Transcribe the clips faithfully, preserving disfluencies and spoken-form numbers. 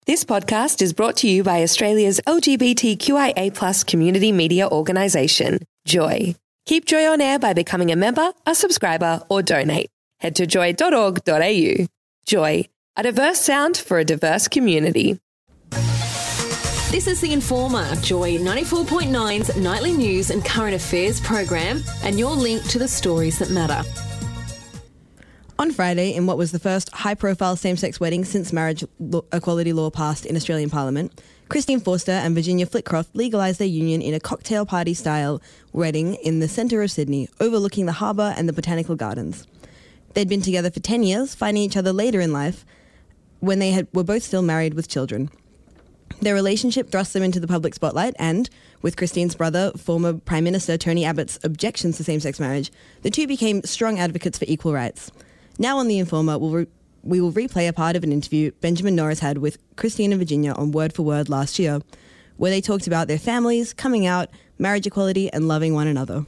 This podcast is brought to you by Australia's L G B T Q I A plus community media organisation, Joy. Keep Joy on air by becoming a member, a subscriber, or donate. Head to joy dot org dot a u. Joy, a diverse sound for a diverse community. This is The Informer, Joy ninety-four point nine's nightly news and current affairs program, and your link to the stories that matter. On Friday, in what was the first high-profile same-sex wedding since marriage lo- equality law passed in Australian Parliament, Christine Forster and Virginia Flitcroft legalised their union in a cocktail party-style wedding in the centre of Sydney, overlooking the harbour and the botanical gardens. They'd been together for ten years, finding each other later in life when they had, were both still married with children. Their relationship thrust them into the public spotlight and, with Christine's brother, former Prime Minister Tony Abbott's objections to same-sex marriage, the two became strong advocates for equal rights. Now on The Informer, we'll re- we will replay a part of an interview Benjamin Norris had with Christine and Virginia on Word for Word last year, where they talked about their families, coming out, marriage equality and loving one another.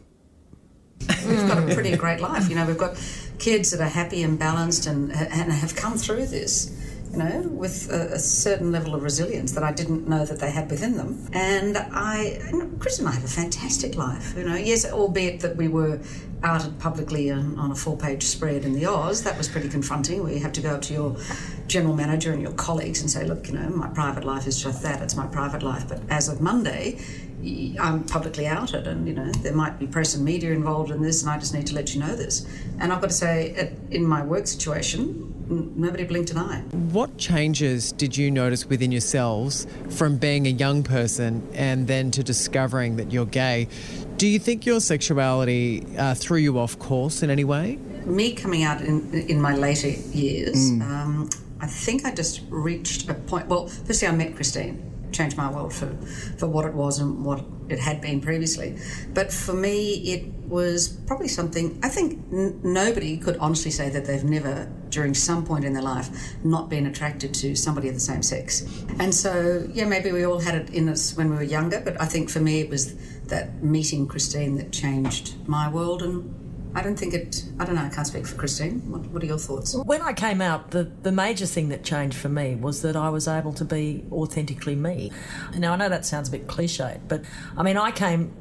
We've got a pretty great life. You know, we've got kids that are happy and balanced and, and have come through this, you know, with a, a certain level of resilience that I didn't know that they had within them. And I, you know, Chris and I have a fantastic life, you know. Yes, albeit that we were outed publicly on, on a four-page spread in the Oz. That was pretty confronting, where you have to go up to your general manager and your colleagues and say, look, you know, my private life is just that, it's my private life. But as of Monday, I'm publicly outed, and, you know, there might be press and media involved in this, and I just need to let you know this. And I've got to say, in my work situation, nobody blinked an eye. What changes did you notice within yourselves from being a young person and then to discovering that you're gay? Do you think your sexuality uh, threw you off course in any way? Me coming out in, in my later years, mm. um, I think I just reached a point... Well, firstly, I met Christine. Changed my world for, for what it was and what it had been previously. But for me, it was probably something... I think n- nobody could honestly say that they've never, during some point in their life, not been attracted to somebody of the same sex. And so, yeah, maybe we all had it in us when we were younger, but I think for me it was that meeting Christine that changed my world. And I don't think it... I don't know, I can't speak for Christine. What, what are your thoughts? When I came out, the, the major thing that changed for me was that I was able to be authentically me. Now, I know that sounds a bit cliched, but, I mean, I came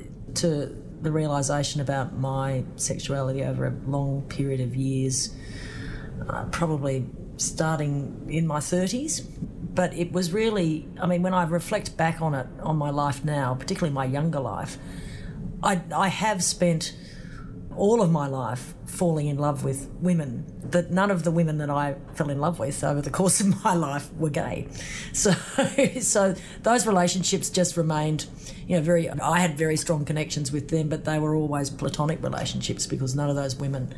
to the realisation about my sexuality over a long period of years, uh, probably starting in my thirties. But it was really... I mean, when I reflect back on it, on my life now, particularly my younger life, I, I have spent all of my life falling in love with women, that none of the women that I fell in love with over the course of my life were gay. So so those relationships just remained, you know, very... I had very strong connections with them, but they were always platonic relationships because none of those women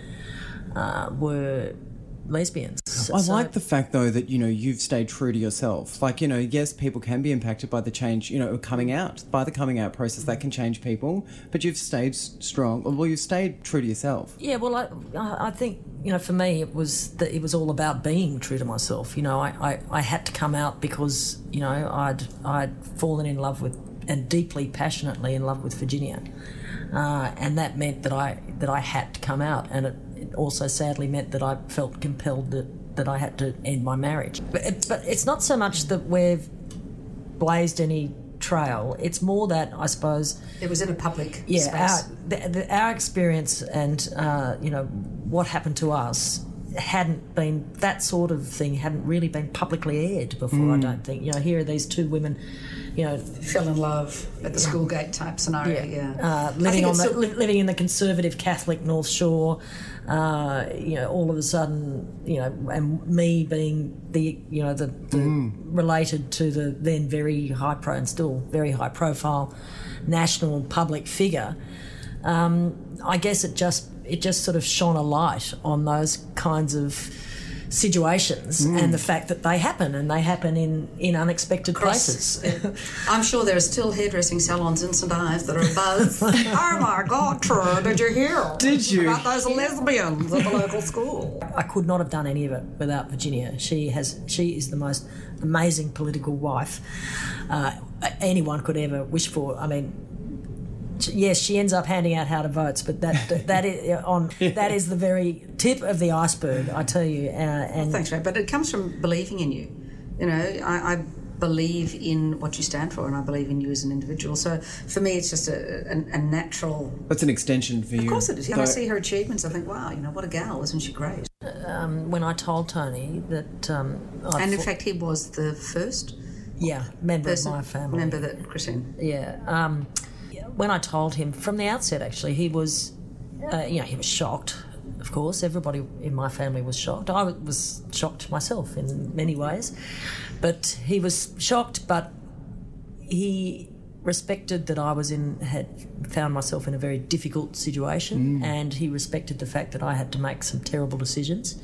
uh, were lesbians. I So, like the fact, though, that, you know, you've stayed true to yourself. Like, you know, yes, people can be impacted by the change, you know, coming out, by the coming out process. That can change people, but you've stayed strong. Well, you've stayed true to yourself. Yeah, well, I, I think, you know, for me, it was that it was all about being true to myself. You know, I, I, I had to come out because, you know, I'd I'd fallen in love with, and deeply, passionately in love with Virginia, uh, and that meant that I that I had to come out, and it, it also sadly meant that I felt compelled that, that I had to end my marriage. But, it, but it's not so much that we've blazed any trail, it's more that, I suppose... It was in a public yeah, space. Our, the, the, our experience and, uh, you know, what happened to us hadn't been... That sort of thing hadn't really been publicly aired before, mm. I don't think. You know, here are these two women, you know... Fell in love at the school gate type scenario, yeah. yeah. Uh, living, on the, li- living in the conservative Catholic North Shore... Uh, you know, all of a sudden, you know, and me being the, you know, the, the mm. related to the then very high pro and still very high profile national public figure, um, I guess it just it just sort of shone a light on those kinds of situations mm. and the fact that they happen, and they happen in, in unexpected Across, places. Uh, I'm sure there are still hairdressing salons in St Ives that are buzz. Oh my God, Troy, did you hear? Did you? About those lesbians at the local school. I could not have done any of it without Virginia. She has she is the most amazing political wife uh, anyone could ever wish for. I mean, yes, she ends up handing out how to votes, but that that is on that is the very tip of the iceberg, I tell you. Uh, and well, thanks, Ray. But it comes from believing in you. You know, I, I believe in what you stand for, and I believe in you as an individual. So for me, it's just a, a, a natural... That's an extension for you. Of course it is. When I see her achievements, I think, wow, you know, what a gal, isn't she great? Um, when I told Tony that... Um, I'd and in thought, fact, he was the first yeah, member person, of my family. member that Christine... Yeah. Um, when I told him, from the outset, actually, he was, uh, you know, he was shocked. Of course, everybody in my family was shocked. I was shocked myself in many ways. But he was shocked, but he respected that I was in, had found myself in a very difficult situation, mm. and he respected the fact that I had to make some terrible decisions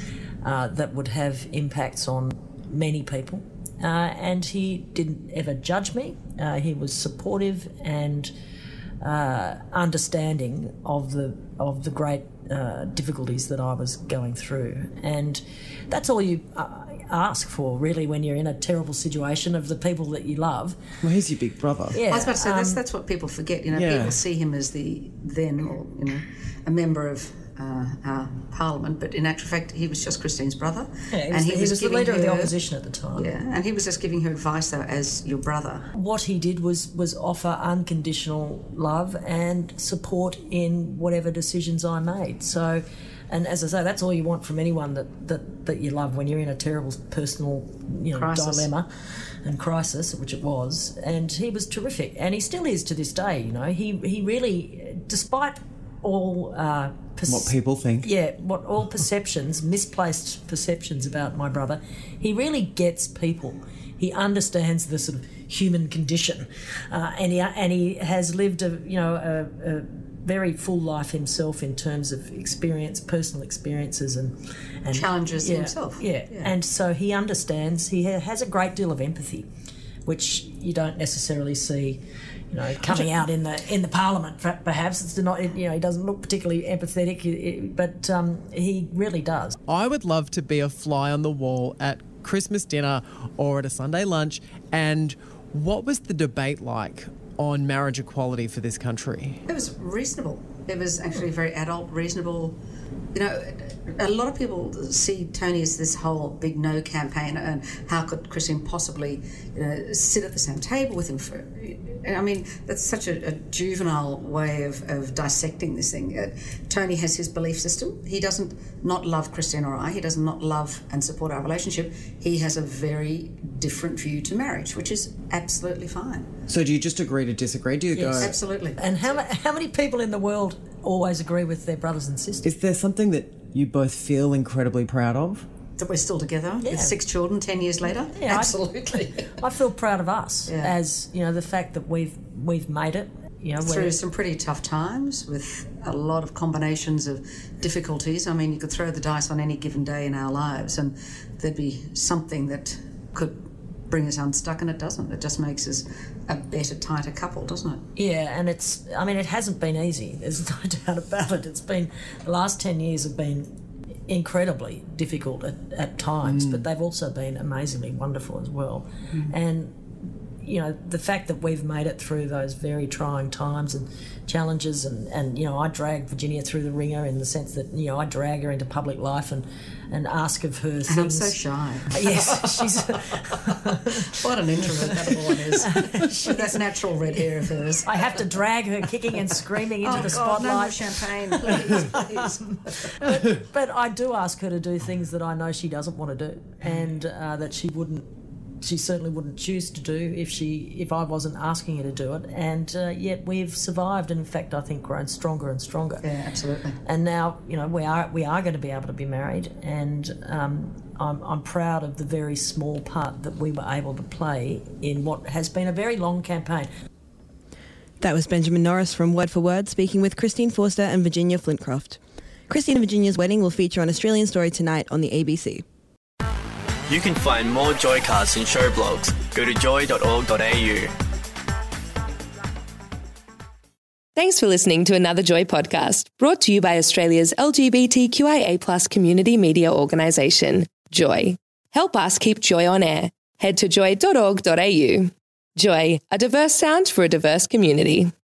uh, that would have impacts on many people. Uh, and he didn't ever judge me. Uh, he was supportive and uh, understanding of the of the great uh, difficulties that I was going through. And that's all you uh, ask for, really, when you're in a terrible situation, of the people that you love. Well, he's your big brother. I Yeah, was about to say, um, that's, that's what people forget. You know, yeah. people see him as the then, or, you know, a member of uh, our parliament, but in actual fact, he was just Christine's brother. Yeah, he was, and he, he was, was the giving leader her, of the opposition at the time. Yeah, and he was just giving her advice, though, as your brother. What he did was was offer unconditional love and support in whatever decisions I made. So, and as I say, that's all you want from anyone that, that, that you love when you're in a terrible personal, you know, crisis. dilemma and crisis, which it was. And he was terrific, and he still is to this day. You know, he he really, despite all uh, pers- what people think, yeah, what all perceptions, misplaced perceptions about my brother, he really gets people. He understands the sort of human condition, uh, and he and he has lived a you know a, a very full life himself in terms of experience, personal experiences, and, and challenges yeah, himself. Yeah. yeah, and so he understands. He ha- has a great deal of empathy, which you don't necessarily see, you know, coming out in the in the Parliament. Perhaps it's not. You know, he doesn't look particularly empathetic, but um, he really does. I would love to be a fly on the wall at Christmas dinner or at a Sunday lunch. And what was the debate like on marriage equality for this country? It was reasonable. It was actually very adult, reasonable. You know, a lot of people see Tony as this whole big no campaign, and how could Christine possibly, you know, sit at the same table with him for... I mean, that's such a, a juvenile way of, of dissecting this thing. Uh, Tony has his belief system. He doesn't not love Christine or I. He does not love and support our relationship. He has a very different view to marriage, which is absolutely fine. So do you just agree to disagree? Do you Yes. go... Absolutely. And how ma- how many people in the world always agree with their brothers and sisters? Is there something that you both feel incredibly proud of? That we're still together Yeah. with six children ten years later? Yeah, I- Absolutely. I feel proud of us, Yeah. as you know, the fact that we've we've made it. You know, Through we're- some pretty tough times with a lot of combinations of difficulties. I mean, you could throw the dice on any given day in our lives and there'd be something that could bring us unstuck, and it doesn't. It just makes us a better, tighter couple, doesn't it? Yeah, and it's, I mean, it hasn't been easy. There's no doubt about it. It's been, the last ten years have been incredibly difficult at, at times, mm. but they've also been amazingly wonderful as well. Mm. And, you know, the fact that we've made it through those very trying times and challenges, and, and you know, I drag Virginia through the ringer in the sense that, you know, I drag her into public life and, and ask of her things. And I'm so shy. Yes, she's... What an introvert that woman is. With that natural red hair of hers. I have to drag her kicking and screaming into oh, the God, spotlight. No more champagne, please, please. but, but I do ask her to do things that I know she doesn't want to do, and uh, that she wouldn't, she certainly wouldn't choose to do if she, if I wasn't asking her to do it. And uh, yet we've survived, and in fact, I think grown stronger and stronger. Yeah, absolutely. And now, you know, we are we are going to be able to be married, and um, I'm I'm proud of the very small part that we were able to play in what has been a very long campaign. That was Benjamin Norris from Word for Word speaking with Christine Forster and Virginia Flintcroft. Christine and Virginia's wedding will feature on Australian Story tonight on the A B C. You can find more Joycasts and show blogs. Go to joy dot org dot a u. Thanks for listening to another Joy podcast, brought to you by Australia's L G B T Q I A plus community media organisation, Joy. Help us keep Joy on air. Head to joy dot org dot a u. Joy, a diverse sound for a diverse community.